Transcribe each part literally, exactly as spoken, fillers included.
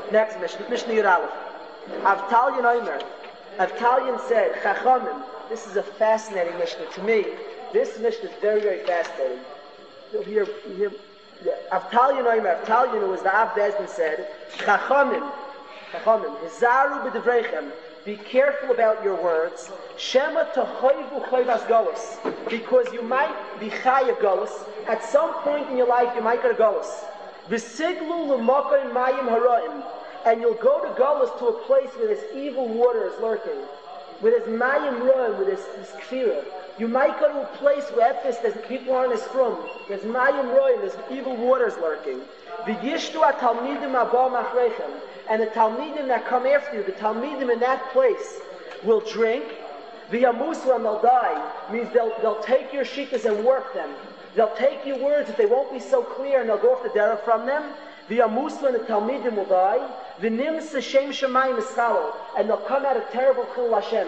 Next Mishnah, Mishnah Yud Aleph. Avtalion Omer. Avtalion said, Chachamim. This is a fascinating Mishnah to me. This Mishnah is very, very fascinating. You'll hear, you hear Avtalion Omer. Avtalion, who was the Av Bezdin, said, Chachamim. Chachamim. Hizaru b'devreichem. Be careful about your words. Shema tochoivu choivas golos. Because you might be chayav golos. At some point in your life, you might go to golos. V'siglu l'mokoin mayim haraim. And you'll go to golos, to a place where this evil water is lurking. Where there's mayim roim, where there's this kfira. You might go to a place where Ephes, there's people aren't as from. There's mayim roim, there's evil waters lurking. V'yishtu ha-talmidim abba machrechem. And the Talmidim that come after you, the Talmidim in that place, will drink. V'yamusu, and they'll die. Means they'll, they'll take your shittas and work them. They'll take your words that they won't be so clear, and they'll go off the derech from them. V'yamusu, and the Talmidim will die. V'nim s'shem shemayim eschalo, and they'll come out of terrible chil Hashem.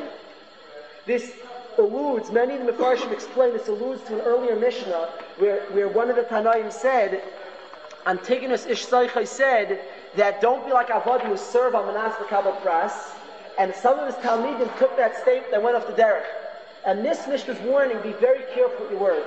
This alludes, many of the Mefarshim explain, this alludes to an earlier Mishnah, where, where one of the Tanaim said, Antigonus Ish Saichai said, that don't be like Avodim who serve on Manas V'Kabel Pras, and some of his Talmidim took that statement and went off the derech. And this Mishnah's warning, be very careful with your words.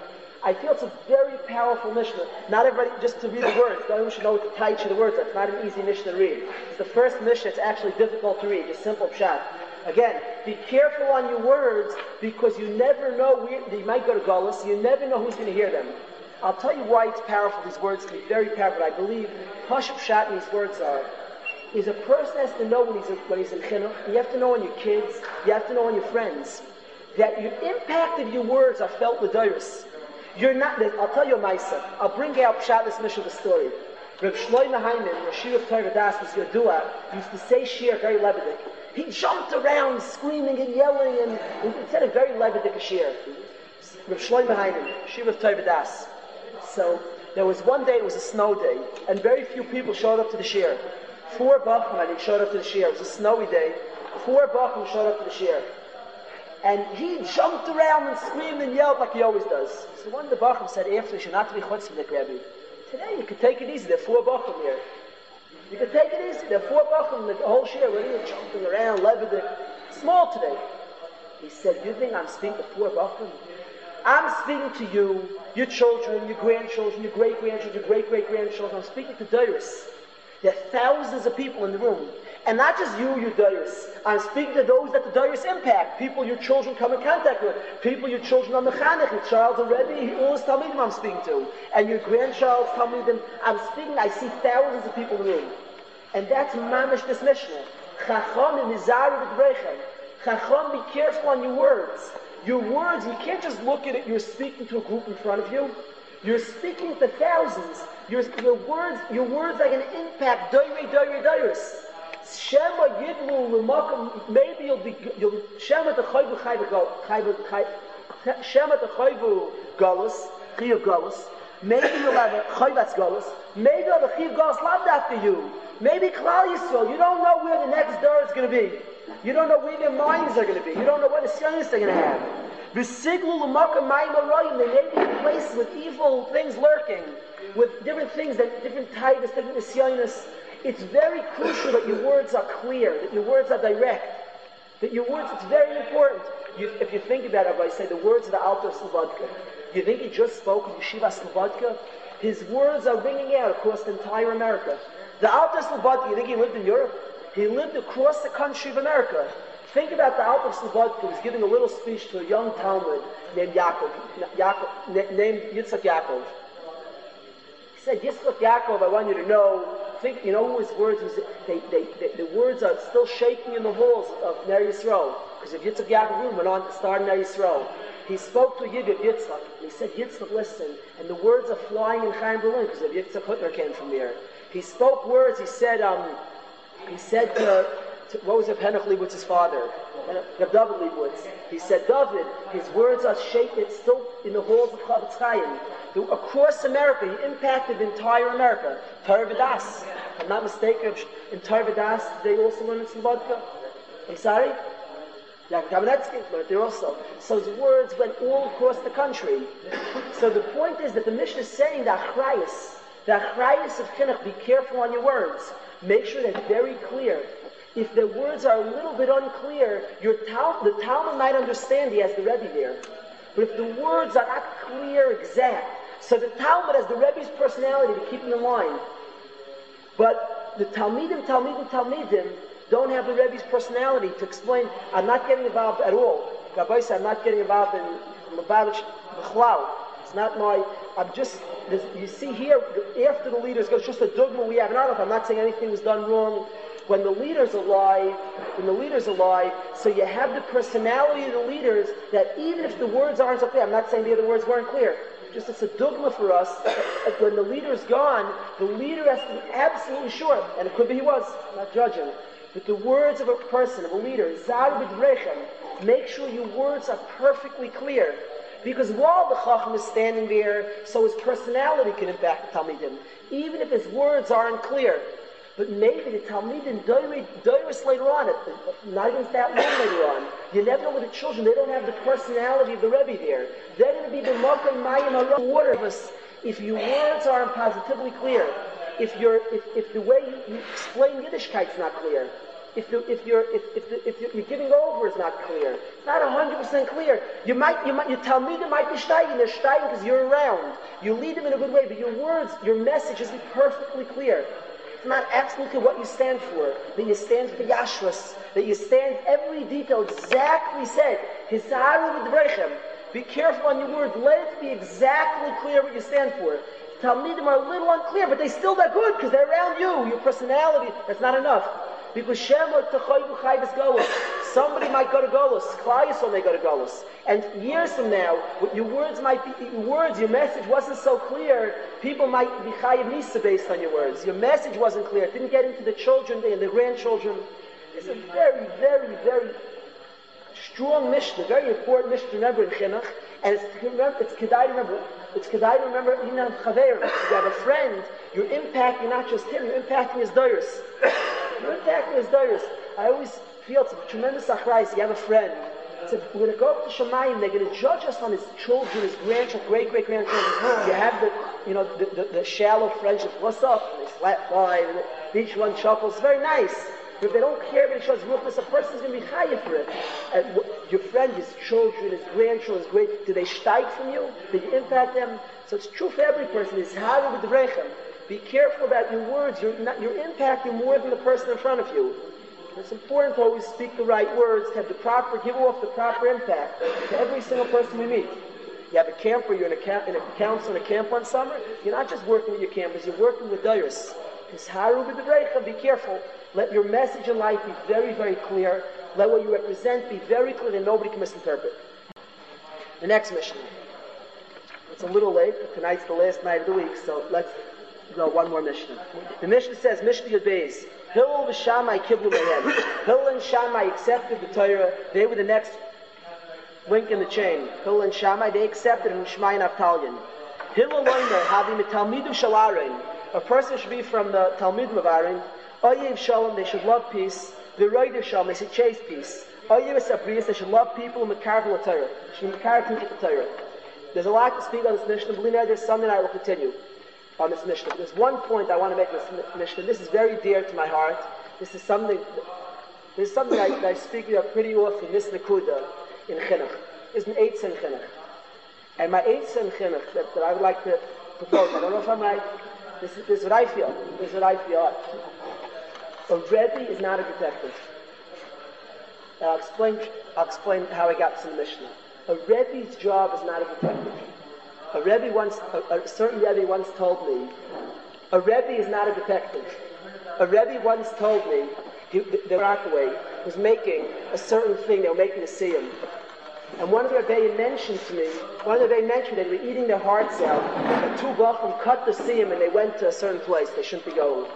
I feel it's a very powerful Mishnah. Not everybody, just to read the words, everyone should know what the taich of the words. That's not an easy Mishnah to read. It's the first Mishnah, it's actually difficult to read, just simple pshat. Again, be careful on your words, because you never know where, you might go to Golos, you never know who's going to hear them. I'll tell you why it's powerful. These words can be very powerful. I believe Pashut Pshat in these words are, is a person has to know when he's in, when he's in chinuch. You have to know on your kids. You have to know on your friends that your impact of your words are felt with virus. You're not. I'll tell you a ma'aseh. I'll bring out Pshat this Mishnah the story. Reb Shlomo Hyman, the Shir of Torah Das was Yodua, used to say Shir very lebedik. He jumped around screaming and yelling, and, and he said a very lebedik Shir. Reb Shlomo Hyman, Shir of Torah Das. So there was one day, it was a snow day, and very few people showed up to the shir. Four Bachim, I think, showed up to the shir. It was a snowy day. Four Bachim showed up to the shir. And he jumped around and screamed and yelled like he always does. So one of the Bachim said, after, you should not be chutzpahdik, Rabbi. Today you could take it easy, there are four Bachim here. You could take it easy, there are four Bachim, the whole shir, we're here jumping around, levidik. Small today. He said, you think I'm speaking to four Bachim? I'm speaking to you, your children, your grandchildren, your great-grandchildren, your great-great-grandchildren. I'm speaking to Dairis. There are thousands of people in the room. And not just you, your Dairis. I'm speaking to those that the Dairis impact. People your children come in contact with. People your children on the Chanech, your child's already, all this Talmidim I'm speaking to. And your grandchild's Talmidim. I'm speaking, I see thousands of people in the room. And that's mamish this Mishnah. Chacham and Nizaru b'dvreichem. Chacham, be careful on your words. Your words, you can't just look at it, you're speaking to a group in front of you. You're speaking to thousands. Your, your words your words are going to impact doire, doire, doiris. Shema yidlu l'makom, maybe you'll be, you'll, Shema t'chayvu chayvu, Shema t'chayvu galus, chiyav galus. Maybe you'll have a chayvatz galus. Maybe you'll have a chiyav galus loved after you. Maybe Klal Yisrael, you don't know where the next door is going to be. You don't know where their minds are going to be. You don't know what the science they're going to have. V'siglu l'makom mayim arayim. They may be in places with evil things lurking, with different things, that different types, different nisyonis. It's very crucial that your words are clear, that your words are direct, that your words, it's very important. You, if you think about it, I say the words of the Alter Slobodka, you think he just spoke of Yeshiva Slobodka? His words are ringing out across the entire America. The Alter Slobodka, you think he lived in Europe? He lived across the country of America. Think about the Alter Slobodka who was giving a little speech to a young Talmud named Yaakov, Yaakov named Yitzchak Yaakov. He said, Yitzchak Yaakov, I want you to know, think, you know who his words was, they, they, they, the words are still shaking in the halls of Ner Yisrael. Because if Yitzchak Yaakov went on to start Ner Yisrael, he spoke to a Yid of Yitzchak, and he said, Yitzchak, listen, and the words are flying in Chaim Berlin, because of Yitzchak Hutner came from there. He spoke words, he said, um, he said to, to what was it, Henoch Leibowitz's father, David Leibowitz, he said, David, his words are shaking, it's still in the halls of Chavetz Chaim. Across America, he impacted the entire America. Torah V'das, if I'm not mistaken, in Torah V'das, they also learn in Slobodka. I'm sorry? Like Kamenetsky, but they're also. So his words went all across the country. So the point is that the Mishnah is saying that Achrayus, The achrayus of chinuch, be careful on your words. Make sure they're very clear. If the words are a little bit unclear, your tal- the Talmud might understand he has the Rebbe there. But if the words are not clear, exact, so the Talmud has the Rebbe's personality to keep him in line. But the Talmidim, Talmidim, Talmidim don't have the Rebbe's personality to explain, I'm not getting involved at all. Rabbi said, I'm not getting involved in Lubavitch B'chlal. It's not my, I'm just, you see here, after the leaders go, it's just a dogma we have. And I don't know if I'm not saying anything was done wrong. When the leader's alive, when the leader's alive, so you have the personality of the leaders that even if the words aren't so clear, I'm not saying the other words weren't clear, just it's a dogma for us, that when the leader's gone, the leader has to be absolutely sure, and it could be he was, I'm not judging, but the words of a person, of a leader, Zaru b'drechem, make sure your words are perfectly clear. Because while the Chacham is standing there, so his personality can impact the Talmidim, even if his words aren't clear. But maybe the Talmidim, Doiris later on, not even that long later on, you never know with the children, they don't have the personality of the Rebbe there. They're going to be the Mokum Mayim Harah water of us. If your words aren't positively clear, if you're, if, if the way you, you explain Yiddishkeit's not clear, if the, if you're if if, the, if you're giving over is not clear, it's not a hundred percent clear. You might you might your Talmidim might be steigen, they're steigen because you're around. You lead them in a good way, but your words, your message isn't perfectly clear. It's not absolutely what you stand for. That you stand for Yashras. That you stand every detail exactly said. Hizaru v'drechem. Be careful on your words. Let it be exactly clear what you stand for. Talmidim are a little unclear, but they still that good because they're around you. Your personality. That's not enough. Because somebody might go to Golus, Klal Yisrael may go to Golus, and years from now, your words might be, your words, your message wasn't so clear. People might be chayiv nisa based on your words. Your message wasn't clear. It didn't get into the children and the grandchildren. It's a very, very, very strong Mishnah, very important Mishnah to remember in Chinuch, and it's remember, it's kedai to remember. It's kedai to remember. You have a friend. You're impacting not just him. You're impacting his doros. You're impacting his doros. I always feel it's a tremendous achrayus. You have a friend. So we're going to go up to Shemayim. They're going to judge us on his children, his grandchildren, great great grandchildren. You have the, you know, the, the, the shallow friendship. What's up? And they slap by, and each one chuckles. It's very nice. But if they don't care about each other's ruthless, a person's going to be chayiv for it. And your friend, his children, his grandchildren, his great, do they steig from you? Did you impact them? So it's true for every person. It's haru b'drechem. Be careful about your words. You're, not, you're impacting more than the person in front of you. It's important to always speak the right words, to have the proper, give off the proper impact to every single person you meet. You have a camper, you're in a, camp, in a council in a camp one summer, you're not just working with your campers, you're working with doros. It's haru b'drechem. Be careful. Let your message in life be very, very clear. Let what you represent be very clear and nobody can misinterpret. The next Mishnah. It's a little late, but tonight's the last night of the week, so let's go one more Mishnah. The Mishnah says, Mishnah Yud Beis, Hillel v'Shammai kiblu mehem. Hillel and Shammai accepted the Torah. They were the next link in the chain. Hillel and Shammai, they accepted it in Shmai Naftalion. Hillel loymer having the Talmidim shel Aaron. A person should be from the Talmidim of Aaron. Oyev Shalom, they should love peace. The Roider Shalom, they should chase peace. Oyev Sabrias, they should love people and Mekarvel Torah. They should Mekarvel people Torah. There's a lot to speak on this Mishnah. Believe me, there's something I will continue on this Mishnah. There's one point I want to make in this Mishnah. This is very dear to my heart. This is something. This is something I, that I speak about pretty often. This Nakuda in Chinuch. It's an eighth in Chinuch, and my eighth in Chinuch that, that I would like to propose. I don't know if I'm right. This is, this is what I feel. This is what I feel. A Rebbe is not a detective. And I'll explain. I'll explain how I got to the Mishnah. A Rebbe's job is not a detective. A Rebbe once, a, a certain Rebbe once told me, a Rebbe is not a detective. A Rebbe once told me, he, the, the Rockaway was making a certain thing. They were making a siyum. And one of the Rebbe mentioned to me, one of the Rebbe mentioned that they were eating their hearts out. And two Bachim cut the siyum and they went to a certain place. They shouldn't be going.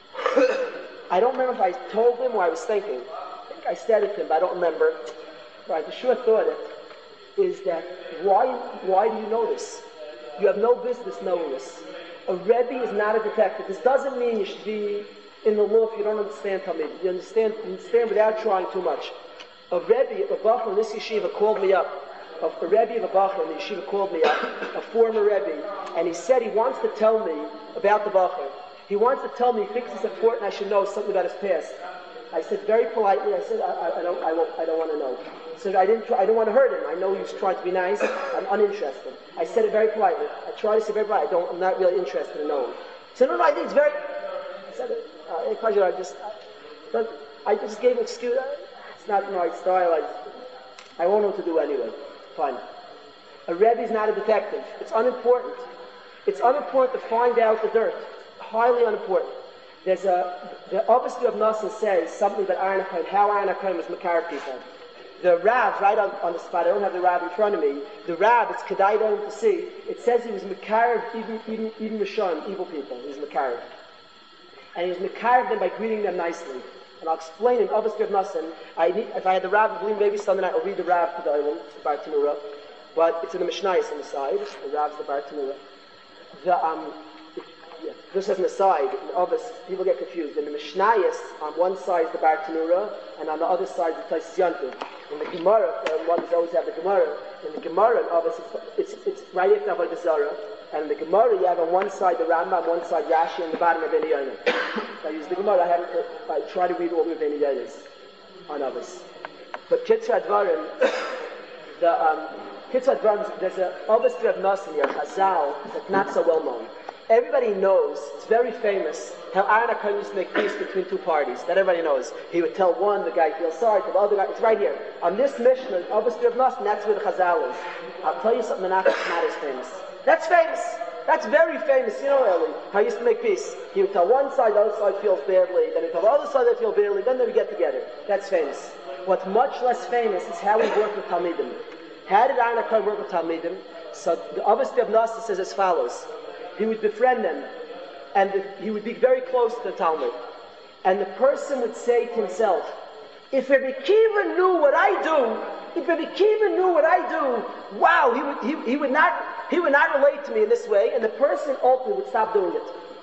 I don't remember if I told him or I was thinking. I think I said it to him, but I don't remember. But I for sure thought it. Is that why? Why do you know this? You have no business knowing this. A Rebbe is not a detective. This doesn't mean you should be in the law if you don't understand Talmud. You understand, you understand without trying too much. A Rebbe, a Bachman in this yeshiva called me up of a Rebbe of a Bacher, and the yeshiva called me up, a former Rebbe, and he said he wants to tell me about the Bacher. He wants to tell me he thinks it's important I should know something about his past. I said very politely, I said, I, I, I don't I, won't, I don't want to know. So I didn't try, I don't want to hurt him. I know he was trying to be nice. I'm uninterested. I said it very politely. I tried to say very politely, I don't, I'm not really interested in knowing. He said, no, no, I think it's very, I said, uh, I just, I, but I just gave an excuse. It's not my style. I, I won't know what to do anyway. Fine. A Rebbe is not a detective. It's unimportant. It's unimportant to find out the dirt. Highly unimportant. There's a, the Obviously of Nassim says something about Aaron HaKohen, how Aaron HaKohen was Makar people. The Rav, right on, on the spot, I don't have the Rav in front of me, the Rav, it's Kedai Dom to see, it says he was Makar even, even, even Rishon, evil people, he was Makar. And he was Makar them by greeting them nicely. And I'll explain in Obviously of Nassim, I need, if I had the Rav, I believe maybe Sunday night, I'll read the Rav to the Olam, the Bar Tanura, but it's in the Mishnayos on the side, the Rav's the Bar Tanura. The, um, Yeah. Just as an aside, in Ovis, people get confused. In the Mishnayos, on one side is the Bar Tanura, and on the other side is the Tais Yantiv. In the Gemara, um, one always have the Gemara. In the Gemara, in Ovis, it's, it's, it's right after Avodah Zarah. And in the Gemara, you have on one side the Rambam, on one side Rashi, and the bottom of Rabbeinu Yonah. I use the Gemara. I haven't. I try to read all the Rabbeinu Yonahs on Ovis. But Kitzur Advarim, the um, Kitzur Advarim, there's a Ovis Rav Nassim here, Chazal, that's not so well known. Everybody knows, it's very famous, how Aaron HaKohen used to make peace between two parties. That everybody knows. He would tell one, the guy feels sorry, to the other guy. It's right here. On this Mishnah, Obviously of Nassim, that's where the Chazal is. I'll tell you something that's not as famous. That's famous. That's very famous. You know, Eli, how he used to make peace. He would tell one side, the other side feels badly. Then he'd tell the other side they feel badly. Then they would get together. That's famous. What's much less famous is how he worked with Talmidim. How did Aaron HaKohen work with Talmidim? So the Obviously of Nassim says as follows. He would befriend them, and the, he would be very close to the Talmud. And the person would say to himself, if Rabbi Kiva knew what I do, if Rabbi Kiva knew what I do, wow, he would, he, he would not, he would not relate to me in this way, and the person ultimately would stop doing it.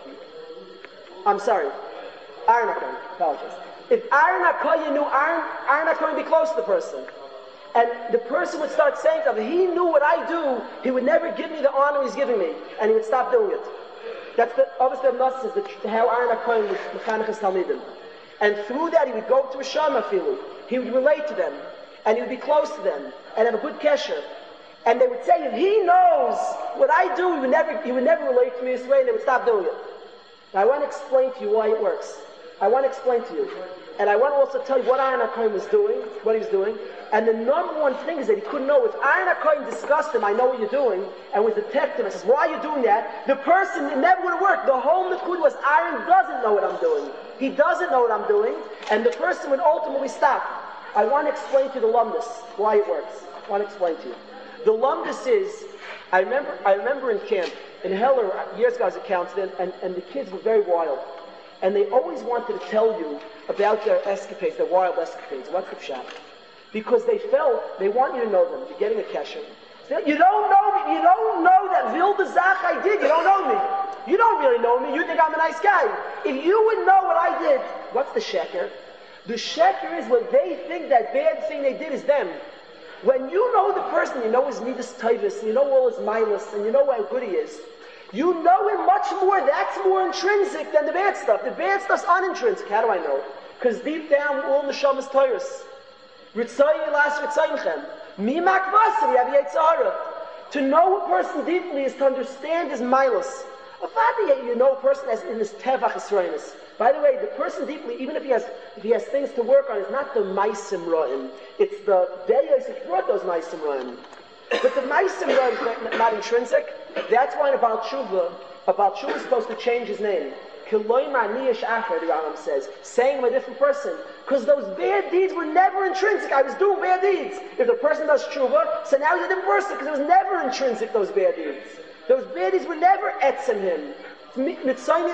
I'm sorry, Aaron HaKohen, apologize. If Aaron HaKohen knew Aaron, Aaron HaKohen would be close to the person. And the person would start saying to him, if he knew what I do, he would never give me the honor he's giving me, and he would stop doing it. That's the, obviously, the Nassim is the, how Aaron HaKohen was Mechanech his Talmidim. And through that, he would go to a Shama Filu. He would relate to them, and he would be close to them, and have a good kesher. And they would say, if he knows what I do, he would never, he would never relate to me this way, and they would stop doing it. Now, I want to explain to you why it works. I want to explain to you. And I want to also tell you what Aaron HaKohen was doing, what he was doing. And the number one thing is that he couldn't know. If Aaron HaKohen discussed him, I know what you're doing, and was detective and says, why are you doing that? The person, it never would have worked. The whole Nikud was, Aaron doesn't know what I'm doing. He doesn't know what I'm doing, and the person would ultimately stop. I want to explain to you the lumdus, why it works. I want to explain to you. The lumdus is, I remember I remember in camp, in Heller, years ago as a counselor, and, and the kids were very wild. And they always wanted to tell you about their escapades, their wild escapades. What's the pshat? Because they felt, they want you to know them. You're getting a kesher. You don't know me. You don't know that Vilda Zach I did. You don't know me. You don't really know me. You think I'm a nice guy. If you would know what I did, what's the sheker? The sheker is when they think that bad thing they did is them. When you know the person, you know his midas tovus, and you know all his milas, and you know how good he is, you know him much more. That's more intrinsic than the bad stuff. The bad stuff's unintrinsic. How do I know? Because deep down, all neshamas toyros. Ritzayi las ritzayimchem. Mimak vasim, you have Yetzirah. To know a person deeply is to understand his milas. A father, you know a person as in his tevach esroimus. By the way, the person deeply, even if he has if he has things to work on, is not the maisim ro'im. It's the deyos which brought those maisim ro'im. But the maisim ro'im is not intrinsic. That's why in Baal Tshuva, a Baal Tshuva is supposed to change his name. Kiloimar niyash acher, the Rambam says, saying I'm a different person. Because those bad deeds were never intrinsic. I was doing bad deeds. If the person does tshuva, so now he's a different person because it was never intrinsic, those bad deeds. Those bad deeds were never etzem him. We want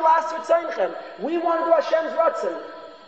to do Hashem's ratzon.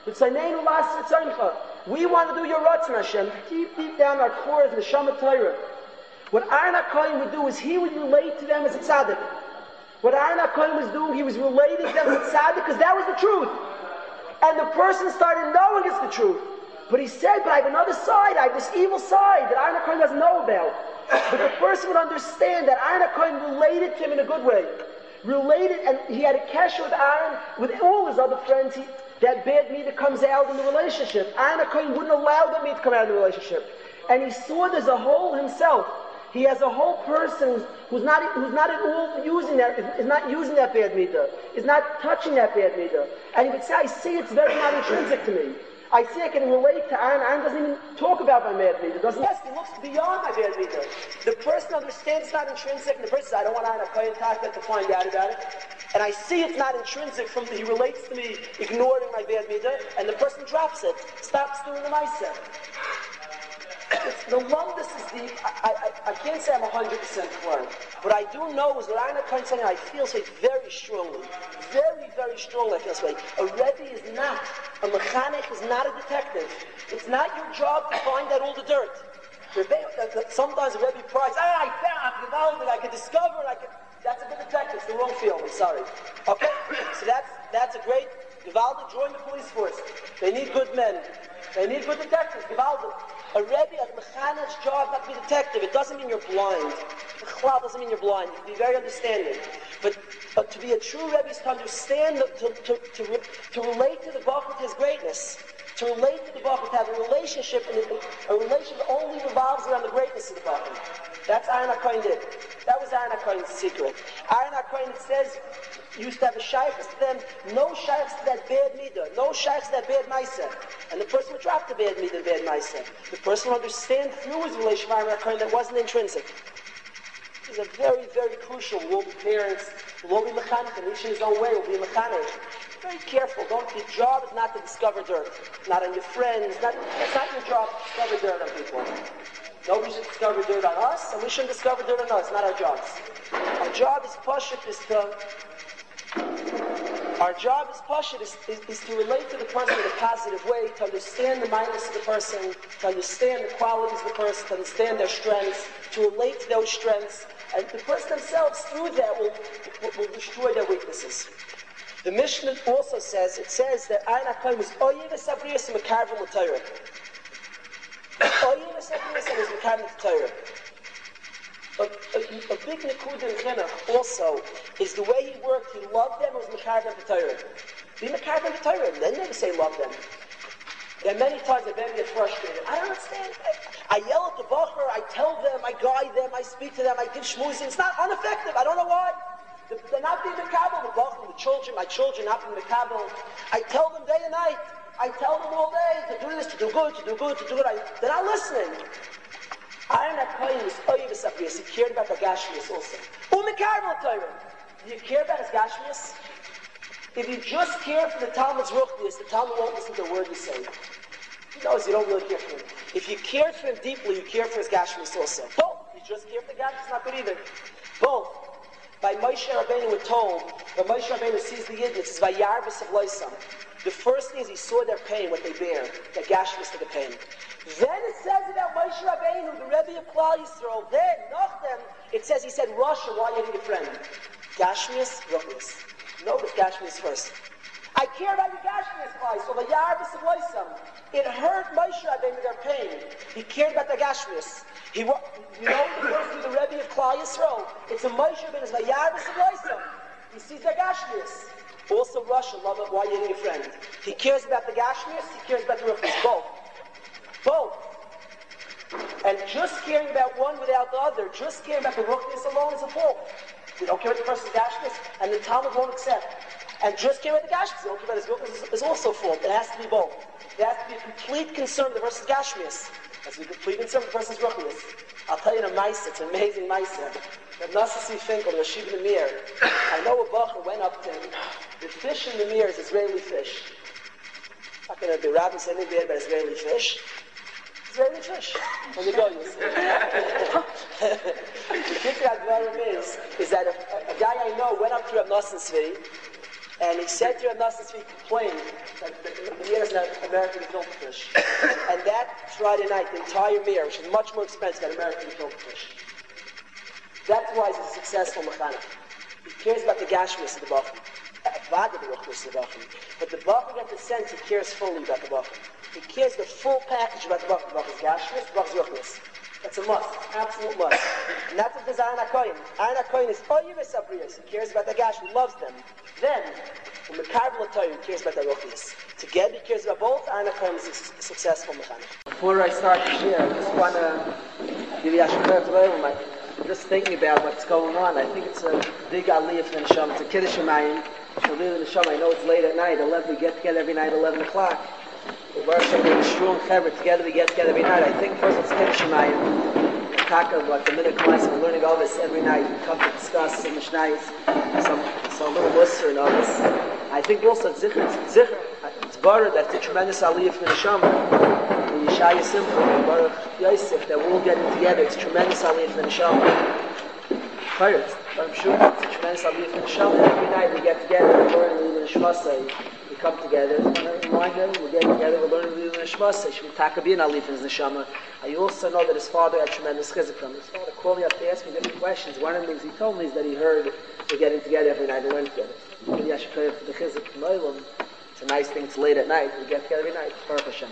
We want to do your ratzon, Hashem. Deep, deep down our core is neshama Torah. What Aaron HaKohen would do is he would relate to them as a tzaddik. What Aaron HaKohen was doing, he was relating to them as a tzaddik because that was the truth. And the person started knowing it's the truth. But he said, but I have another side, I have this evil side that Aaron HaKohen doesn't know about. But the person would understand that Aaron HaKohen related to him in a good way. Related, and he had a kesher with Aaron, with all his other friends. He, that bad meat that comes out in the relationship. Aaron HaKohen wouldn't allow that meat to come out in the relationship. And he saw there's a hole himself. He has a whole person who's not who's not at all using that, is not using that bad midah, is not touching that bad midah. And he would say, I see it's very not intrinsic to me. I see I can relate to Aaron. Aaron doesn't even talk about my bad midah. Doesn't yes, he looks beyond my bad midah. The person understands it's not intrinsic, and the person says, I don't want Aaron HaKohen to find out about it. And I see it's not intrinsic from the, he relates to me ignoring my bad midah, and the person drops it, stops doing the ma'aseh. The lumdus is the, I, I, I can't say I'm one hundred percent clear. What I do know is that Aaron HaKohen saying I feel so very strongly, very, very strongly I feel this way. A Rebbe is not, a mechanic is not a detective. It's not your job to find out all the dirt. Rebbe, sometimes a Rebbe prides, ah, I found, I can discover, I can, that's a good detective, it's the wrong field, I'm sorry. Okay, so that's, that's a great, Givaldi, join the police force. They need good men. They need good detectives, Givaldi. A Rebbe, a mechanic's job not to be a detective. It doesn't mean you're blind. Chlal doesn't mean you're blind. You can be very understanding. But, but to be a true Rebbe is to understand, the, to, to, to, to, to relate to the Bachar, to his greatness. To relate to the Bachar, to have a relationship, and a, a relationship that only revolves around the greatness of the Bachar. That's Aaron HaKohen did. That was Aaron HaKohen's secret. Aaron HaKohen, it says, used to have a shaykhs to them, no shaykhs to that bad midah, no shaykhs to that bad ma'aseh. And the person would drop the bad midah, bad ma'aseh. The person would understand through his relationship with Aaron HaKohen that wasn't intrinsic. It's a very, very crucial. We'll be parents, we'll be mechanic, and each in his own way will be a mechanic. Very careful. Don't. Your job is not to discover dirt. Not on your friends. Not, it's not your job to discover dirt on people. Nobody should discover dirt on us, and we shouldn't discover dirt on us. Not our jobs. Our job is pashut is to. Our job is pashut is, is, is to relate to the person in a positive way, to understand the mindness of the person, to understand the qualities of the person, to understand their strengths, to relate to those strengths, and the person themselves through that will will, will destroy their weaknesses. The Mishnah also says, it says that Aaron HaKohen was Oyev Sabriyas and Mekarvim L'Torah. Oyev Sabriyas and was Mekarvim L'Torah. A, a, a big Nekuda in Chinuch also is the way he worked. He loved them, was Mekarvim L'Torah. Be Mekarvim L'Torah, and then never say love them. There are many times that men get frustrated. I don't understand. I, I yell at the Bachar, I tell them, I guide them, I speak to them, I give shmuzim. It's not ineffective. I don't know why. They're not being Mekabel, the Bachar, the children, my children not being Mekabel. I tell them day and night. I tell them all day to do this, to do good, to do good, to do good. I, they're not listening. Aaron HaKohen was Oyev Sabriyas. He cared about the Gashmias also. Umekabel Torah. Do you care about his Gashmias? If you just care for the Talmud's Ruchnias, the Talmud won't listen to a word you say. He knows you don't really care for him. If you care for him deeply, you care for his Gashmias also. Both. You just care for the Gashmias, not good either. Both. By Moshe Rabbeinu we're told, when Moshe Rabbeinu sees the Yidden, it says, Vayarbis of Loisam. The first thing is he saw their pain, what they bear, the Gashmias to the pain. Then it says about Moshe Rabbeinu, the Rebbe of Klal Yisrael, then, Nachdem, it says, he said, Rasha, why are you hitting your friend? Gashmias, Ruchnias. Notice Gashmias first. I care about your Gashmias, guys, so Vayarbis of Loisam. It hurt Moshe Rabbeinu their pain. He cared about the Gashmias. He, you know, the person, the Rebbe of Klal Yisrael, it's a Moshe Rabbeinu, it's Vayarbis of Loisam. He sees the Gashmias. Also, Russia, love it, why you hitting your friend? He cares about the Gashmias, he cares about the Ruchnias, both. Both. And just caring about one without the other, just caring about the Ruchnias alone is a fault. We don't care about the person's Gashmias, and the Talmud won't accept. And just caring about the Gashmias, we don't care about his Ruchnias, is also a fault. It has to be both. There has to be a complete concern for the person's Gashmias. That's a complete concern for the person's Ruchnias. I'll tell you in a Maisa, it's an amazing Maisa. Reb Nassasi Finkel, the Rashiv in the Mir. I know a Bachar went up to him. The fish in the Mir is Israeli fish. I'm not going to be rapping anything bad about Israeli fish. Israeli fish. When you go, you see. The Kitzur HaDvarim is, is that a, a guy I know went up to Reb Nassasi and he said to Reb Nassasi, he complained that the Mir is an American filter fish. And that Friday night, the entire Mir, which is much more expensive than American filter fish. That's why he's a successful mechanic. He cares about the Gashmias of the Bachar. But the Bachar gets the sense he cares fully about the Bachar. He cares the full package about the Bachar. The Bachar's Gashmias, the Bachar's Ruchnias. That's a must, absolute must. And that's what the Zayin HaKoyin. Zayin HaKoyin is Oyevis Abriyos, he cares about the Gash, who loves them. Then, when the Karvel HaToyin cares about the Ruchnis. Together he cares about both, Zayin HaKoyin is a successful mechanic. Before I start to share, I just want to give you a shikar to learn. I'm just thinking about what's going on. I think it's a big aliyah for the Neshama. It's a Kiddush Shemayim. Shalil the Neshama. I know it's late at night. eleven, we get together every night, eleven o'clock. We worship in the Shul Chaver. Together we get together every night. I think first it's Kiddush Shemayim. Talk about the minute class. We're learning all this every night. We come to discuss some Mishnayos, some some little Musar and all this. I think also it's Zikr. It's Zikr. It's Baruch. That's a tremendous aliyah for the Neshama. Yeshaya Simcha and Baruch Yosef, that we're all getting together. It's tremendous aliyah for the Neshama. Chayot, I'm sure it's a tremendous aliyah for the Neshama. Every night we get together, we're learning the Neshmasei. We come together. I want to remind them, we get together, we're learning the Neshmasei. Should we talk about an aliyah for the Neshama? I also know that his father had tremendous chizuk from him. His father called me up to ask me different questions. One of the things he told me is that he heard we're getting together every night and learn together. Maybe I should pray for the chizuk from Olam. It's a nice thing. It's late at night. We get together every night. Baruch Hashem.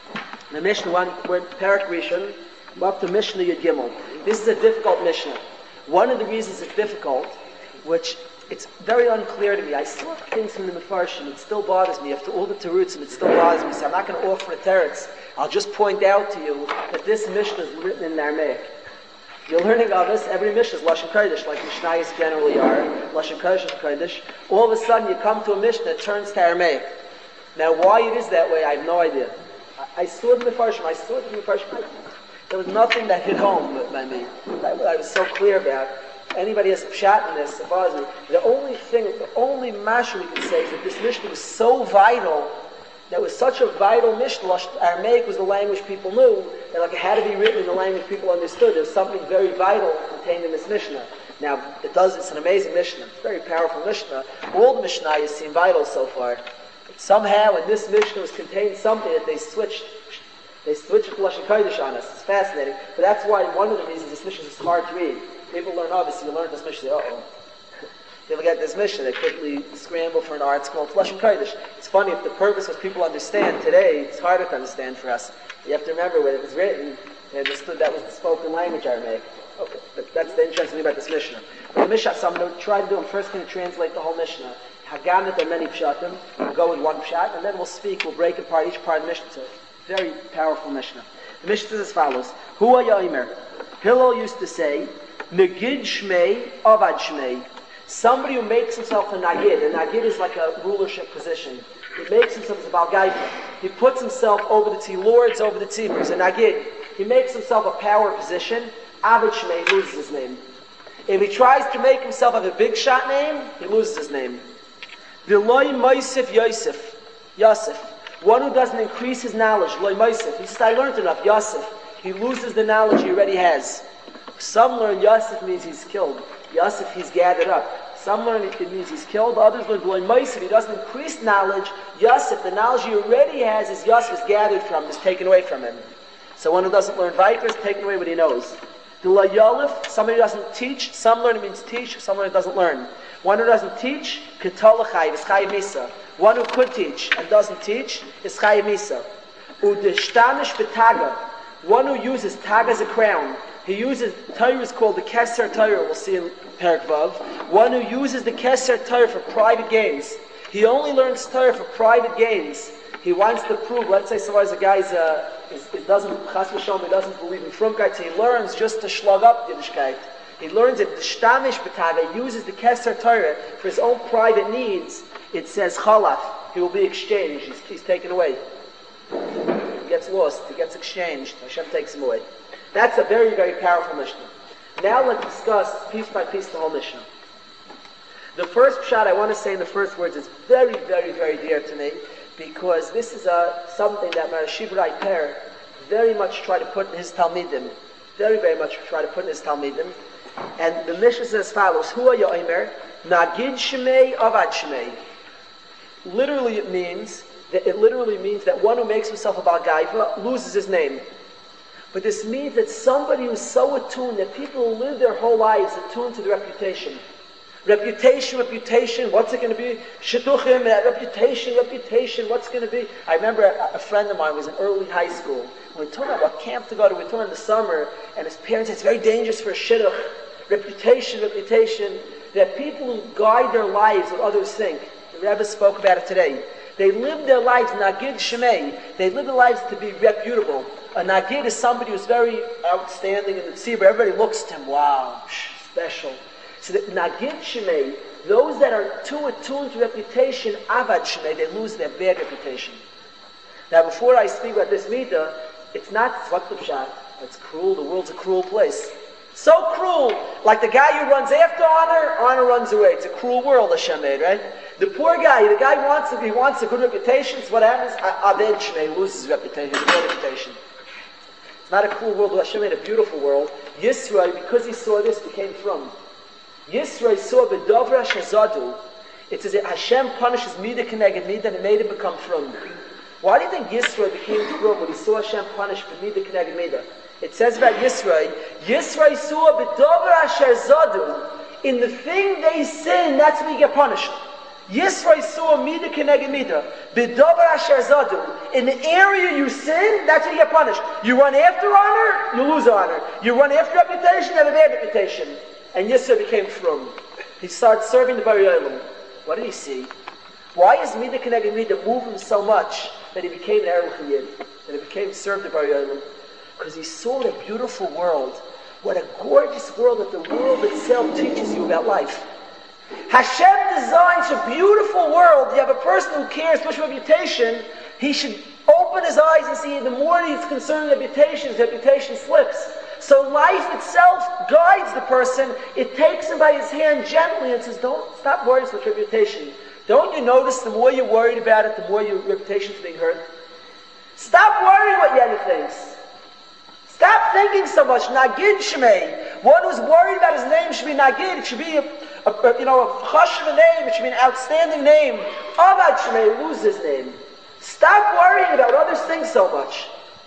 The Mishnah, one, we're in Perek Rishon, we're up to Mishnah Yud Gimel. This is a difficult Mishnah. One of the reasons it's difficult, which it's very unclear to me, I still have things from the Mefarshim, it still bothers me. After all the Terutzim, it still bothers me. So I'm not going to offer a teretz. I'll just point out to you that this Mishnah is written in Aramaic. You're learning of this, every Mishnah is Lashon Kodesh, like Mishnayos generally are. Lashon Kodesh is Kodesh. All of a sudden you come to a Mishnah, it turns to Aramaic. Now why it is that way, I have no idea. I saw it in the Farshim, I saw it in the Farshim. There was nothing that hit home by me, that I was so clear about. Anybody has a pshat in this, it bothers me. The only thing, the only mashal we can say is that this Mishnah was so vital, that was such a vital Mishnah. Aramaic was the language people knew, that like it had to be written in the language people understood. There's something very vital contained in this Mishnah. Now, it does, it's an amazing Mishnah, it's a very powerful Mishnah. All the Mishnayos seem vital so far. Somehow in this Mishnah was contained something that they switched. They switched to Lashon Kodesh on us. It's fascinating. But that's why one of the reasons this Mishnah is hard to read. People learn, obviously, you learn this Mishnah, uh-oh. They look at this Mishnah, they quickly scramble for an article. It's Lashon Kodesh. It's funny, if the purpose was people understand, today it's harder to understand for us. You have to remember when it was written, they understood that was the spoken language Aramaic. Okay, but that's the interesting thing about this Mishnah. But the Mishnah, so I'm going to try to do, I'm first going to translate the whole Mishnah. Hagamet, there are many pshatim. We'll go with one pshat, and then we'll speak, we'll break apart each part of the Mishnah. It's a very powerful Mishnah. The Mishnah says as follows. Hu Yomer. Hillel used to say, Negid Shmei, Avad Shmei. Somebody who makes himself a Nagid. A Nagid is like a rulership position. He makes himself as a Balgaifa. He puts himself over the T, lords over the Tzibur. A Nagid. He makes himself a power position. Avad Shmei loses his name. If he tries to make himself have a big shot name, he loses his name. V'loi Moisef Yosef, Yosef, one who doesn't increase his knowledge. Loi Moisef, he says, I learned enough. Yosef, he loses the knowledge he already has. Some learn Yosef means he's killed. Yosef, he's gathered up. Some learn it means he's killed. Others learn Loi Moisef, he doesn't increase knowledge. Yosef, the knowledge he already has is Yosef is gathered from, is taken away from him. So one who doesn't learn Vayikra is taken away what he knows. The Loi Yolef, somebody who doesn't teach. Some learn it means teach. Someone who doesn't learn. One who doesn't teach, Ketolachai, is Chai Misa. One who could teach and doesn't teach is Chai Misa. Udeshtanish betaga. One who uses tag as a crown. He uses, Torah is called the Keser Torah, we'll see in Perek Vav. One who uses the Keser Torah for private gains. He only learns Torah for private gains. He wants to prove, let's say somebody's a guy's, uh, is, is doesn't, Chas v'sholom, he doesn't believe in Frumkeit, so he learns just to slug up Yiddishkeit. He learns it, the Shtamish B'taga, he uses the Keser Torah for his own private needs. It says Chalaf, he will be exchanged, he's, he's taken away. He gets lost, he gets exchanged, Hashem takes him away. That's a very, very powerful Mishnah. Now let's discuss piece by piece the whole Mishnah. The first shot I want to say in the first words is very, very, very dear to me, because this is a, something that Marashiv Rai Per very much try to put in his Talmidim. Very, very much try to put in his Talmidim. And the Mishnah says as follows, Hu Yomer, Nagid Shmei Avad Shmei. Literally it means, that it literally means that one who makes himself a Balgaiva loses his name. But this means that somebody who's so attuned, that people who live their whole lives attuned to the reputation. Reputation, reputation, what's it going to be? Shidduchim, reputation, reputation, what's it going to be? I remember a, a friend of mine was in early high school. We were talking about what camp to go to. We were talking in the summer, and his parents said, it's very dangerous for a shidduch. Reputation, reputation. That people who guide their lives what others think. The Rebbe spoke about it today. They live their lives, Nagid Shemei. They live their lives to be reputable. A Nagid is somebody who's very outstanding in the tzibur. Everybody looks to him, wow, special. So that Nagid Shemei, those that are too attuned to reputation, Avad Shemei, they lose their bad reputation. Now before I speak about this midah, it's not what the pshat. It's cruel. The world's a cruel place. So cruel. Like the guy who runs after honor, honor runs away. It's a cruel world Hashem made, right? The poor guy, the guy wants he wants a good reputation, so what happens? Aved Shmei loses his reputation, his bad reputation. It's not a cruel world, Hashem made a beautiful world. Yisrael, because he saw this, became from. Yisrael saw B'dovra Shazadu. It says that Hashem punishes Midah Keneged Midah and it made him become from. Why do you think Yisrael became from when he saw Hashem punish for Midah Keneged Midah? It says about Yisrael, Yisrael saw B'dovra Shazadu. In the thing they sin, that's when you get punished. Yisrael saw Midah Keneged Midah. B'dovra Shazadu. In the area you sin, that's when you get punished. You run after honor, you lose honor. You run after reputation, you have a bad reputation. And Yisrael became from. He started serving the Bari Olam. What did he see? Why is Midah Keneged Midah move him so much that he became an Erlich Yid? That he became served the Bari Olam? Because he saw the beautiful world. What a gorgeous world that the world itself teaches you about life. Hashem designs a beautiful world. You have a person who cares much reputation, he should open his eyes and see the more he's concerned with reputation, his reputation slips. So life itself guides the person. It takes him by his hand gently and says, don't stop worrying with reputation. Don't you notice the more you're worried about it, the more your reputation's being hurt? Stop worrying what Yenna thinks. Stop thinking so much. Nagid Shemei. One who's worried about his name should be Nagid. It should be a, a, a you know, a chashuv name. It should be an outstanding name. Avad Shemei, lose his name. Stop worrying about what others think so much.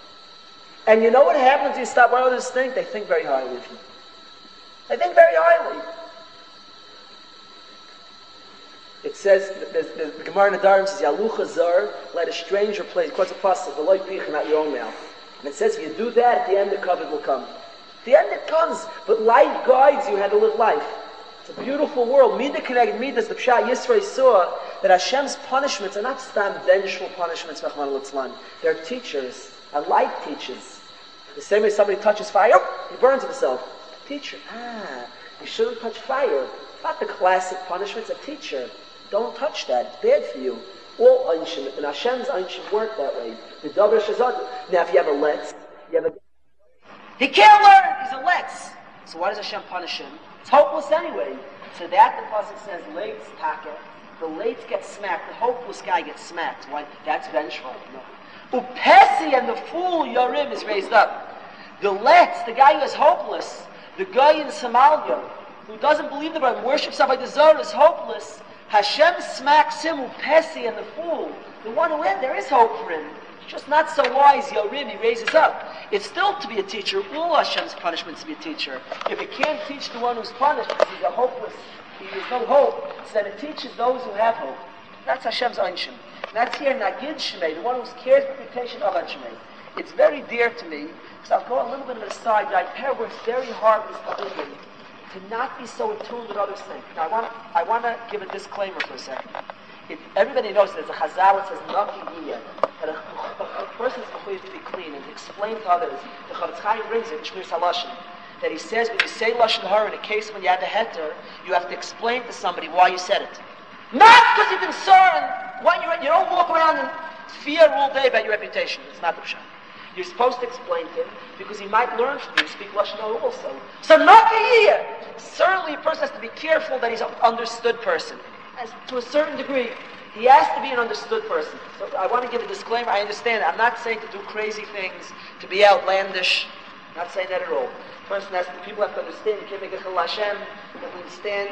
And you know what happens when you stop what others think? They think very highly of you. They think very highly. It says, the, the, the Gemara in the Dharam says, Yalucha Zar, let a stranger play. It quotes a pasuk, the light pichin out your own mouth. And it says, if you do that, at the end the covenant will come. At the end it comes, but life guides you how to live life. It's a beautiful world. Midah Keneged Midah, the Pshat Yisrael saw that Hashem's punishments are not stam vengeful punishments, they're teachers, and life teaches. The same way somebody touches fire, he burns himself. Teacher, ah, you shouldn't touch fire. Not the classic punishments, a teacher. Don't touch that, it's bad for you. All Einshim, and Hashem's Einshim work that way. The Davar Shazad. Now, if you have a letz, you have a. He can't learn. He's a letz. So why does Hashem punish him? It's hopeless anyway. So that the pasuk says, "Leitz taka." The leitz gets smacked. The hopeless guy gets smacked. Why? That's vengeful. No. Upesi and the fool Yorim is raised up. The letz, the guy who is hopeless, the guy in Somalia who doesn't believe the Bible, worships stuff like the Zohar, is hopeless. Hashem smacks him, Upesi and the fool. The one who in there is hope for him. He's just not so wise, Yorim, he raises up. It's still to be a teacher. All Hashem's punishments to be a teacher. If it can't teach the one who's punished, because he's a hopeless, he has no hope, so then it teaches those who have hope. That's Hashem's Einshim. That's here Nagid Shemei, the one who cares for the reputation of Shemei. It's very dear to me, because I'll go a little bit of an aside, but I pair works very hard with this to not be so attuned with others think. Now I want to, I want to give a disclaimer for a second. It, everybody knows there's a chazal that says Naki Yiyah, that a, a, a person is completely to be clean and to explain to others. The Chavetz Chaim brings it in Shmir Salashim, that he says when you say Lashon Hara in a case when you had a heter, you have to explain to somebody why you said it. Not because you're concerned. What you, you don't walk around in fear all day about your reputation. It's not the pshat. You're supposed to explain to him because he might learn from you to speak Lashon Hara also. So Naki Yiyah. Certainly a person has to be careful that he's an understood person. As, to a certain degree, he has to be an understood person. So I want to give a disclaimer. I understand. I'm not saying to do crazy things, to be outlandish. I'm not saying that at all. The person has to, people have to understand. You can't make a chil Hashem. You have to understand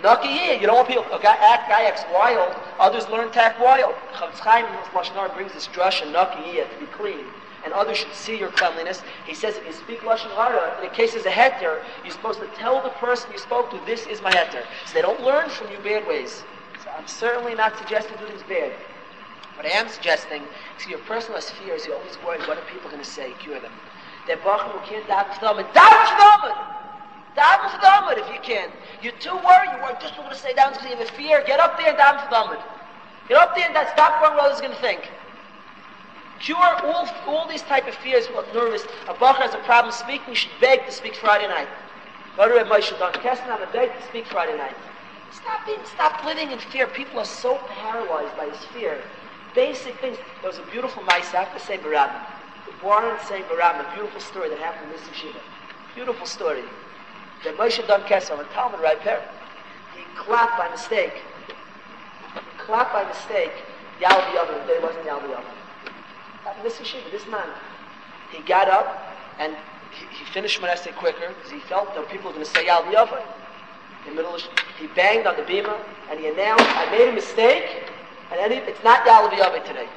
Nucky here. You don't want people, a guy, act, guy acts wild, others learn to act wild. Chavetz Chaim Lashon Hara brings this drush and Nucky here to be clean. And others should see your cleanliness. He says if you speak Lashon Hara, in the case of a heter, you're supposed to tell the person you spoke to, this is my heter. So they don't learn from you bad ways. So I'm certainly not suggesting doing things bad. What I am suggesting is your personal fears, you're always worried, what are people going to say? Cure them. They're bachim who can't daven for them. Daven for them! Daven for them if you can. You're too worried, you're worried, just going to say down because you have a fear. Get up there and daven for them. Get up there and stop worrying what others are going to think. Cure all, all these type of fears, what nervous. A bachar has a problem speaking, you should beg to speak Friday night. Go to Reb Moshe Don Kesson, have a beg to speak Friday night. Stop being, stop living in fear. People are so paralyzed by this fear. Basic things. There was a beautiful mice, I have to say Barabin. The Warren saying Barabin, a beautiful story that happened in this yeshiva. Beautiful story. Reb Moshe Don Kesson, a Talmud right there, he clapped by mistake. He clapped by mistake. Yal the other, there wasn't Yal the other. This yeshiva, this man, he got up and he, he finished Manasseh quicker because he felt that people were going to say Yal B'Yavai. In the middle of, he banged on the bima and he announced, I made a mistake and any, it's not Yal B'Yavai today.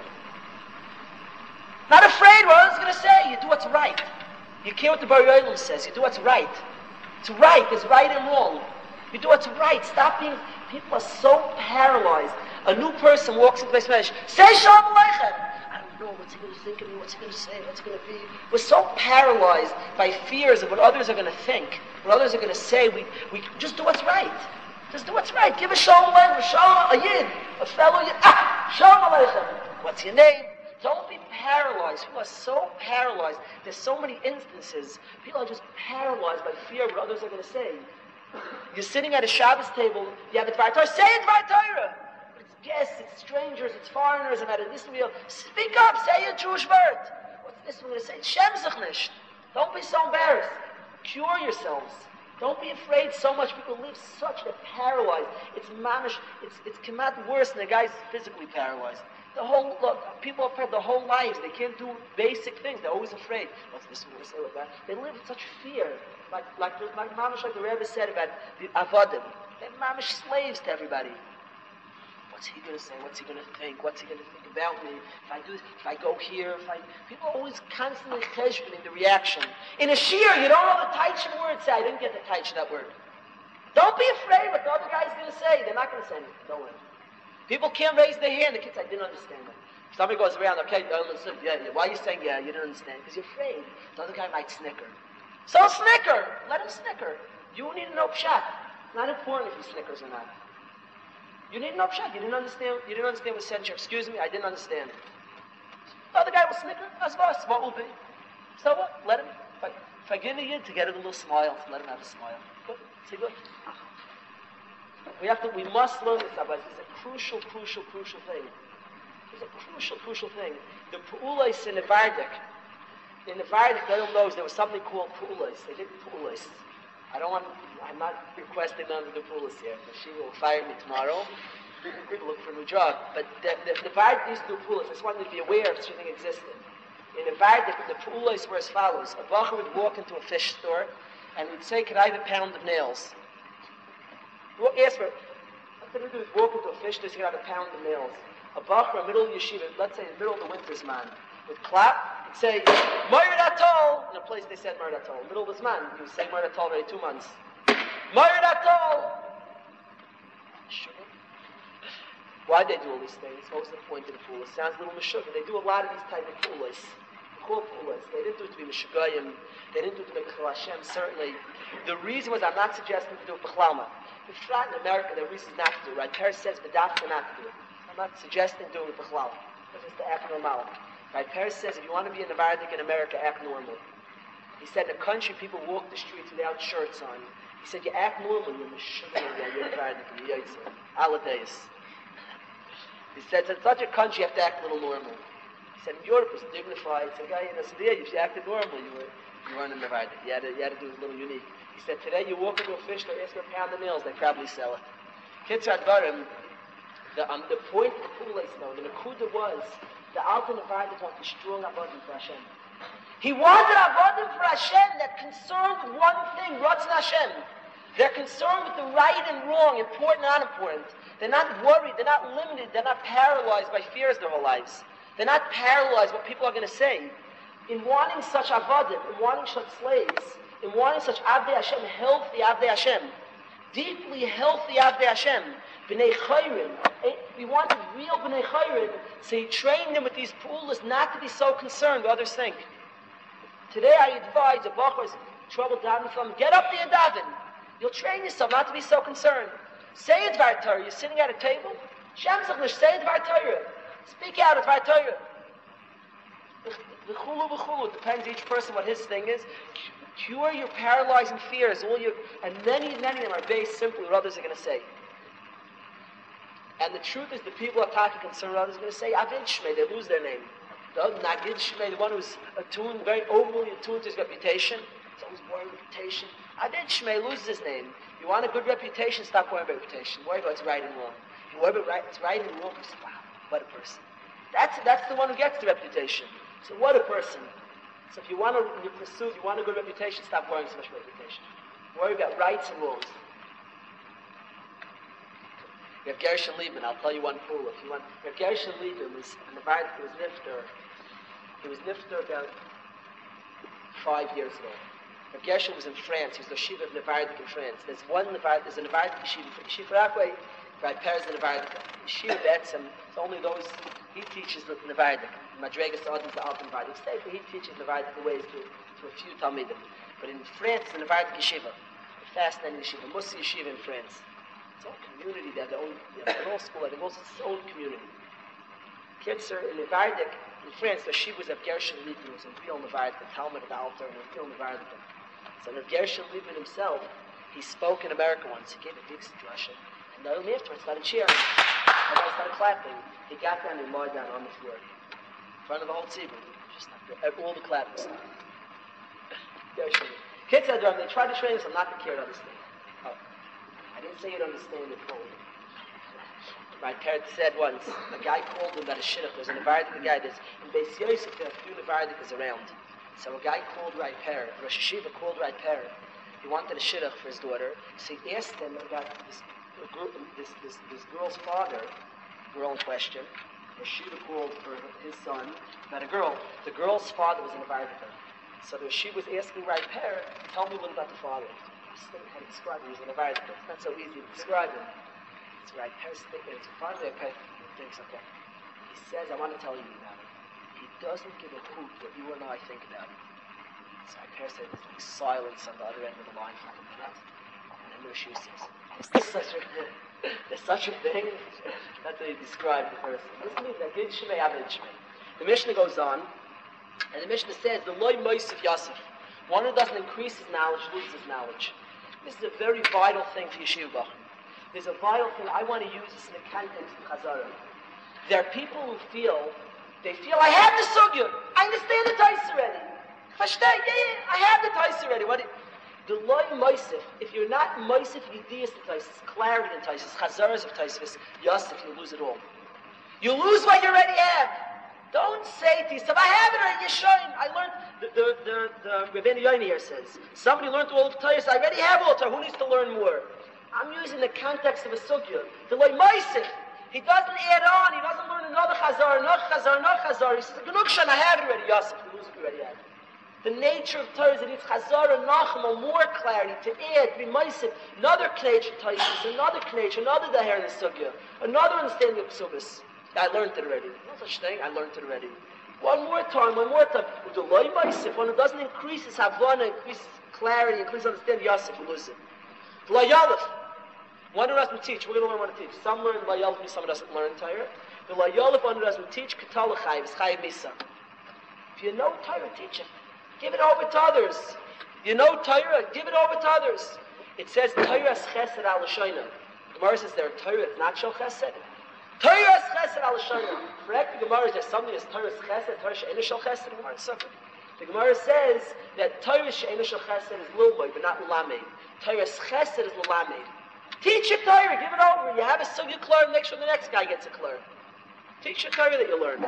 Not afraid what others going to say. You do what's right. You care what the Bar Yolim says. You do what's right. It's right. There's right and wrong. You do what's right. Stop being, people are so paralyzed. A new person walks into the Beis Medrash, say Shalom Aleichem. No, what's he going to think of me? What's he going to say? What's he going to be? We're so paralyzed by fears of what others are going to think, what others are going to say. We we just do what's right. Just do what's right. Give a shalom aleichem, a shalom, a yid, a fellow yid. Ah, shalom aleichem. What's your name? Don't be paralyzed. People are so paralyzed. There's so many instances. People are just paralyzed by fear of what others are going to say. You're sitting at a Shabbos table. You have a Dvar Torah. Say it, Dvar Torah. Guests, it's strangers, it's foreigners, and this will speak up, say a Jewish word. What's this one going to say? Shem sich nicht. Don't be so embarrassed. Cure yourselves. Don't be afraid so much. People live such a paralyzed. It's mamish, it's it's come out worse than the guy's physically paralyzed. The whole look, people are afraid the whole lives. They can't do basic things. They're always afraid. What's this one going to say with that? They live in such fear. Like like like mamish, like the Rebbe said about the Avadim. They're mamish slaves to everybody. What's he going to say? What's he going to think? What's he going to think about me? If I do this, if I go here, if I... People are always constantly questioning the reaction. In a shir, you don't know the Taichin word. Say, I didn't get the Taichin that word. Don't be afraid what the other guy's going to say. They're not going to say anything. Don't worry. People can't raise their hand. The kids say, I didn't understand that. If somebody goes around, okay, I understood. Yeah, yeah. Why are you saying, yeah, you didn't understand? Because you're afraid. The other guy might snicker. So snicker. Let him snicker. You need to know pshat. It's not important if he snickers or not. You need no pshat. You didn't understand. You didn't understand what said. Excuse me, I didn't understand. The other guy will snicker. That's what will be. So what? Let him. If I, if I give a yid to get a little smile, let him have a smile. Good. See good. We have to. We must learn this. Rabbi. It's a crucial, crucial, crucial thing. It's a crucial, crucial thing. The pu'ulais in the Vardik. In the Vardik, everyone knows there was something called pu'ulais. They did pu'ulais. I don't want, I'm not requesting them to do pu'ulas here, because she will fire me tomorrow. People look for a new job. But the, the, the Vardik used to do pu'ulas. I just wanted to be aware if such a thing existed. In the Vardik, the pu'ulas were as follows. A bacher would walk into a fish store, and he'd say, could I have a pound of nails? We'll ask for, what did he do? He'd walk into a fish store, he'd have a pound of nails. A bacher, a middle of yeshiva, let's say in the middle of the winter's man, would clap, he'd say, Moirid Atol! In a place they said Moirid Atol. In the middle of this man, he was saying Moirid Atol already two months. Moirid Atol! Sugar. Why do they do all these things? What was the point of the pool? It sounds a little mishuggah. They do a lot of these type of poolas. They're called poolas. They didn't do it to be mishugayim. They didn't do it to make Chal Hashem, certainly. The reason was, I'm not suggesting to do it b'chlama. In fact, in America, there are reasons not to do it. Right? Paris says, B'dafka not to do it. I'm not suggesting doing it b'chlama. Because it's the act normal. Right? Paris says, if you want to be in the Vardik in America, act normal. He said, in the country, people walk the streets without shirts on. He said, you act normal, you're mishugah, you're in the Vardik, you're yaitzer. Aladeis. He said, in such a country, you have to act a little normal. He said, in Europe, it's dignified. He said, guy, in Syria, if you acted normal, you, were, you weren't in the Vardik. You had to, you had to do it a little unique. He said, today, you walk into a fish store, ask for a pound of nails, they probably sell it. Kitzrat Barim, the, um, the point of the Pu'ulais, though, the Nakuda was, the Alta Vardik wanted strong Avodim for Hashem. He wanted Avodim for Hashem that concerned with one thing, Ratzon Hashem. They're concerned with the right and wrong, important and unimportant. They're not worried, they're not limited, they're not paralyzed by fears their whole lives. They're not paralyzed by what people are going to say. In wanting such avodim, in wanting such slaves, in wanting such Avdei Hashem, healthy Avdei Hashem, deeply healthy Avdei Hashem, B'nai Chayrin, we wanted real B'nai Chayrin, so he trained them with these pulas not to be so concerned what others think. Today I advise a bachar is trouble davening from, get up there and daven. You'll train yourself not to be so concerned. Say a Dvar Torah. You're sitting at a table. Shem Zechlish, say a Dvar Torah. Speak out a Dvar Torah. V'chulu v'chulu. It depends each person what his thing is. Cure your paralyzing fears. All your, and many, many of them are based simply what others are going to say. And the truth is the people are talking concerned what others are going to say. Avid Shmei, they lose their name. The Nagid Shmei, the one who's attuned, very overly attuned to his reputation. He's always worried reputation. Avid Shmei loses his name. You want a good reputation, stop worrying about reputation. Worry about what's right and wrong. You worry about right, it's right and wrong, you say, wow, what a person. That's that's the one who gets the reputation. So what a person. So if you want to, in your pursuit, you want a good reputation, stop worrying so much about reputation. Worry about rights and wrongs. You have Gershon Liebman, I'll tell you one fool. If you want, you have Gershon Liebman was in the Bible, he was nifter. He was nifter about five years ago. Rav Gershon was in France. He was the Yeshiva of Nevardik in France. There's one Nevardik, there's a Nevardik Yeshiva. Yeshiva Rakwe, Rav Perez the Nevardik. Yeshiva Betzim, it's only those, he teaches the Nevardik. Madregas Adam to Alton Nevardik. State, but he teaches Nevardik the ways to, to a few Talmidim. But in France, the Nevardik Yeshiva, the fascinating Yeshiva, Musi Yeshiva in France. It's own community there, their own, you know, their own school, they've also its own community. Kitzer, in Nevardik, in France, the Yeshiva was of Gershon Liebman, was a real Nevardik, the Talmud of the Alter, and a real Nevardik. So Rav Gershon Liebman himself, he spoke in America once. He gave a big Russia, and not only afterwards, started cheering. Everybody started clapping. He got down and lied down on the floor in front of the whole tzibur. Just all the clapping stopped. Gershon. Kids had done. They tried to train us. I'm not the kid to understand. Oh, I didn't say you'd understand it fully. My parent said once, a guy called him that a shidduch was an Nevardik guy. There's in Beis Yosef there are a few Nevardikas around. So a guy called Rai Per, Rosh Hashiva called Rai Per. He wanted a shidduch for his daughter. So he asked him about this, this, this, this girl's father, girl in question. Rosh Hashiva called for his son about a girl. The girl's father was in a Nevardik. So the Yeshiva was asking Rai Per, tell me a little about the father. I was thinking how to describe him. He was in a Nevardik. It's not so easy to describe him. It's Rai Per's thinking. It's finally Rai Per thinks, okay. He says, I want to tell you about it. He doesn't give a hoot what you and I think about it. So I pair said there's like silence on the other end of the line for a minute. And then Rosh says, is this such a there's such a thing? That's how he described the person. Listen to me, Gid Shmei, Avid Shmei. The Mishnah goes on, and the Mishnah says, the Loi Moisef Yosef. One who doesn't increase his knowledge loses his knowledge. This is a very vital thing for Yeshiva Bachar. There's a vital thing, I want to use this in the context of Chazara. There are people who feel They feel, I have the sugya. I understand the tais already. Versteh? Yeah, yeah, I have the tais already. What? The loy moisef. If you're not moisef, yediyas the tais, clarity in tais, chazaras of tais, yosef, you lose it all. You lose what you already have. Don't say to yourself, I have it already. Yeshoin. I learned. The the the, the Rebbeinu Yoni here says somebody learned all of tais. I already have all of tais. Who needs to learn more? I'm using the context of a sugya. The loy moisef. He doesn't add on, he doesn't learn another chazar, another chazar, another chazar. He says, Gnukshan, I have it already, Yosef, you lose it already have it. The nature of Torah is that it's chazar and nachma, more clarity, to add, to be maisiv, another knech of Taisus, another knech, another daher in the sugya, another understanding of psugas. I learned it already. No such thing, I learned it already. One more time, one more time. With the loy maisiv, one who doesn't increase his havana, increase clarity, increase understanding, Yosef, you lose it. The loy yalef. One who doesn't teach, we're going to learn what to teach. Some learn Layalif, some doesn't learn Torah. The Layalif, one who doesn't teach, Ketala Chayiv, is Chayiv Misa. If you know Torah, teach it. Give it over to others. You know Torah, give it over to others. It says, Torah is Chesed al Hashoina. The Gemara says there, Torah is not Shal Chesed. Torah is Chesed al Hashoina. Correct? The Gemara says something is Torah is Chesed, Torah is Shal Chesed. The Gemara says that Torah is Shal Chesed is Lilmoy, but not Lamed. Torah is Chesed is Lamed. Teach your Torah, give it over. You have a sugya klur, make sure the next guy gets a klur. Teach your Torah that you learn.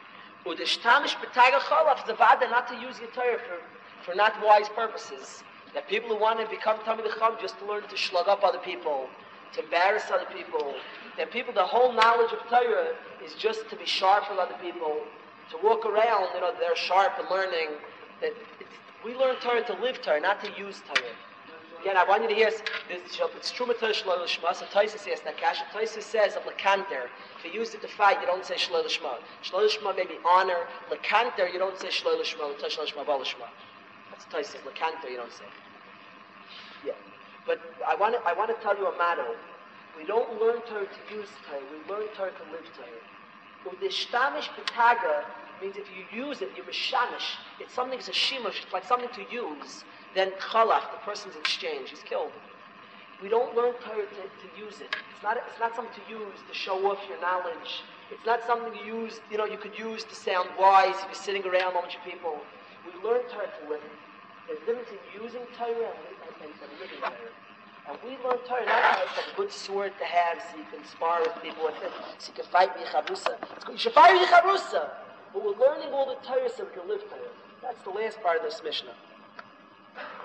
Udishtamish b'tagach cholaf, the vada not to use your Torah for, for not wise purposes. There are people who want to become Talmidei Chacham just to learn to slug up other people, to embarrass other people. There are people, the whole knowledge of Torah is just to be sharp with other people, to walk around, you know, they're sharp and learning. That it's, we learn Torah to live Torah, not to use Torah. Again, I want you to hear, this, it's true Torah Shlo Lishma, so Tosfos says, Nakash, Tosfos says of Lekanter, if you use it to fight, you don't say Shlo Lishma. Shlo Lishma may be honor, Lekanter, you don't say Shlo Lishma, Torah Shlo Lishma, Ba Lishma. That's Tosfos says, Lekanter, you don't say. Yeah. But I want to, I want to tell you a matter. We don't learn Torah to use Torah, we learn Torah to live Torah. Udishtamish b'taga means if you use it, you're mishamish. It's something, it's a shimush, it's like something to use. Then chalach, the person's exchange, he's killed. We don't learn Torah to, to use it. It's not, it's not something to use to show off your knowledge. It's not something you use, you know, you could use to sound wise if you're sitting around a bunch of people. We learn Torah to live it. There's a difference in using Torah and, and, and living Torah. And we learn Torah not as a good sword to have so you can spar with people with it, so you can fight with Yichavrusa. You should fight with Yichavrusa. But we're learning all the Torah so we can live Torah. That's the last part of this Mishnah.